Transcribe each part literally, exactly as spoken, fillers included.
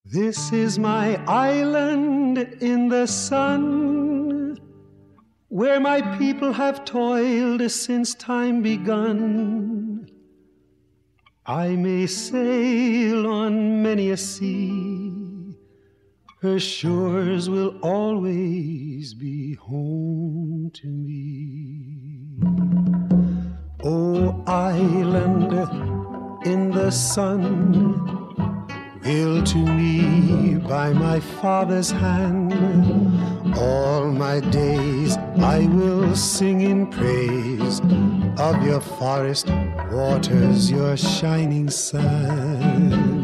This is my island in the sun, where my people have toiled since time begun. I may sail on many a sea, her shores will always be home to me. Oh, island in the sun, built to me by my father's hand, all my days I will sing in praise of your forest waters, your shining sand.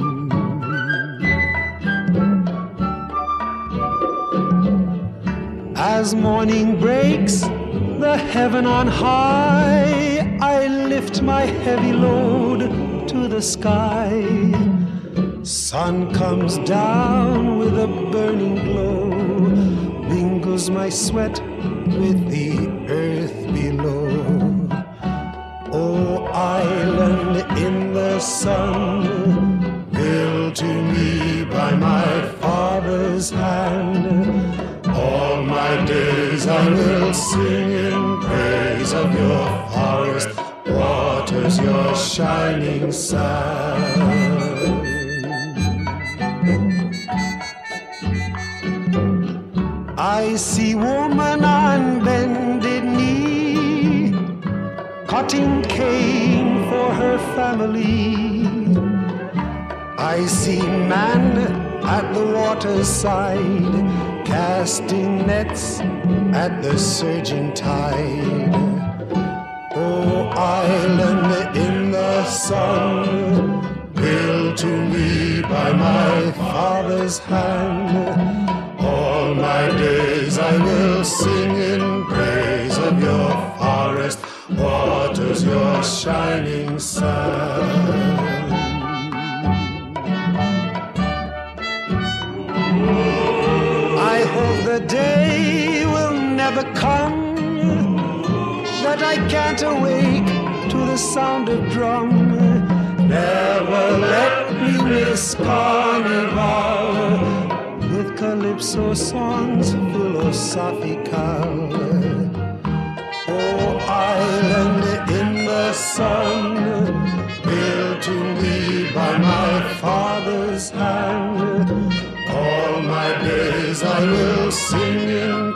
As morning breaks the heaven on high, I lift my heavy load to the sky. Sun comes down with a burning glow, mingles my sweat with the earth below. Oh, island in the sun, built to me by my father's hand, all my days I will sing in praise of your forest waters, your shining sand. I see woman on bended knee, cutting cane for her family. I see man at the water's side, casting nets at the surging tide. Oh, island in the sun, built to me by my father's hand, all my days I will sing in praise of your forest waters, your shining sand. I hope the day will never come that I can't awake to the sound of drum. Never let me miss carnival with calypso songs philosophical. Oh, island in the sun, built to me by my father's hand, all my days I will sing in